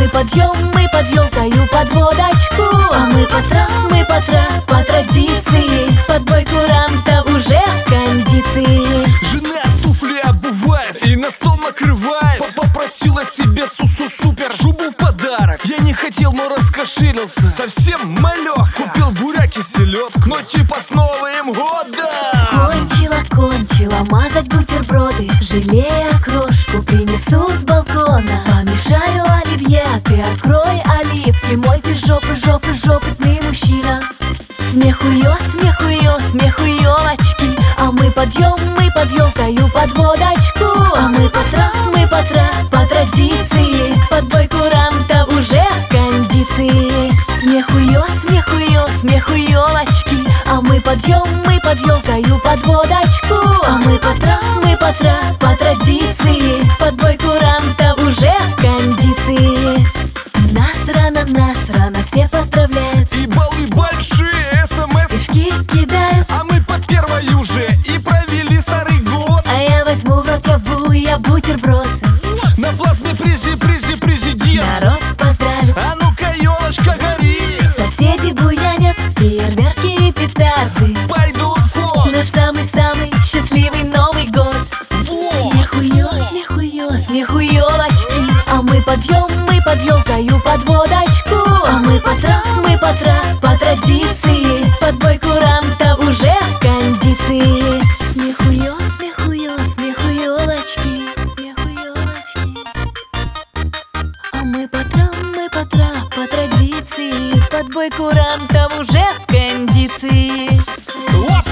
подъем, мы под елкою под водочку. А мы по традиции, под бой курантов уже в кондиции. Жена туфли обувает и на стол накрывает. Попросила себе супер шубу в подарок. Я не хотел, но раскошелился, совсем малек. Купил буряк и селедку, но типа с Новым годом. Кончила мазать бутерброды, жалея крошку принесу с балкона. Помешаю оливье, ты открой оливки. Мой ты жопытный мужчина. Смех ее, елочки. А мы подъем, мы под елкою под водочку. А мы по традиции, под бой курантов уже в кондиции. Смех ее, елочки. А мы подъем, мы под елкою под водочку. А мы по традиции, под бой курантов уже в кондиции. Нас рано все поздравляют, И баллы большие, СМС стишки кидают. а мы по первой уже и провели старый год. А я возьму в рот я бутерброд. На платный президент. Народ поздравит, А ну-ка, елочка, гори. соседи буянят, фейерверки и петарды. Пойдут в ход. Наш самый счастливый Новый год. Вот. Смех у елочки. А мы подъем, мы под елкою под водочку. А мы по традиции, под бой курантов уже в кондиции. Смех у елочки. А мы по традиции, под бой курантов уже в кондиции. Вот.